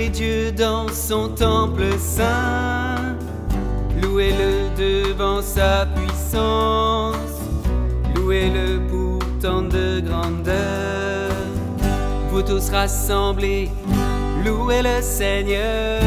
Dieu dans son temple saint, louez-le devant sa puissance, louez-le pour tant de grandeur. Vous tous rassemblés, louez le Seigneur.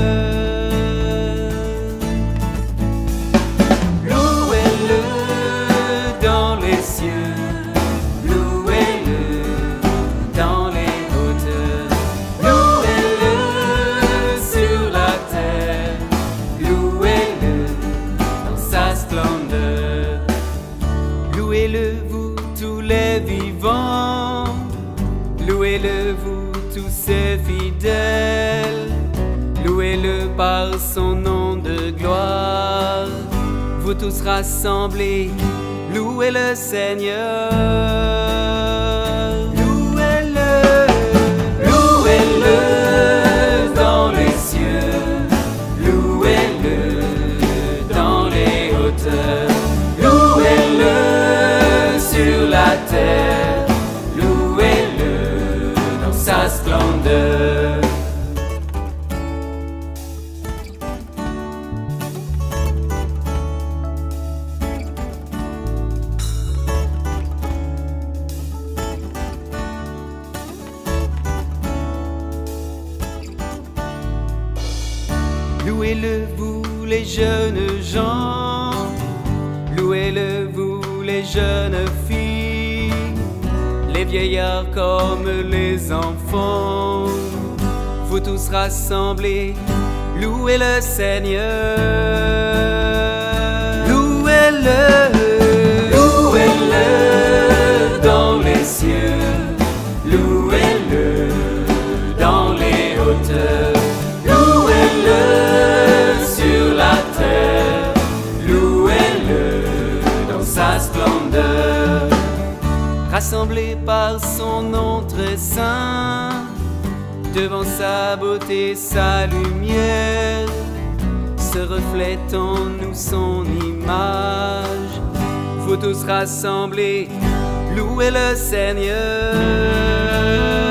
Louez-le dans les cieux, louez-le dans les hauteurs, louez-le sur la terre, louez-le dans sa splendeur. Louez-le vous tous les vivants, louez-le vous tous ses fidèles, louez-le par son nom de gloire. Vous tous rassemblés, louez le Seigneur. Louez-le, louez-le dans les cieux, louez-le dans les hauteurs, louez-le sur la terre, louez-le dans sa splendeur. Louez-le vous les jeunes gens, louez-le vous les jeunes filles, les vieillards comme les enfants, vous tous rassemblés, louez le Seigneur. Louez-le, louez-le dans les cieux, louez-le dans les hauteurs, louez-le sur la terre, louez-le dans sa splendeur. Rassemblés par son nom très saint, devant sa beauté, sa lumière, se reflète en nous son image. Vous tous rassemblés, louez le Seigneur.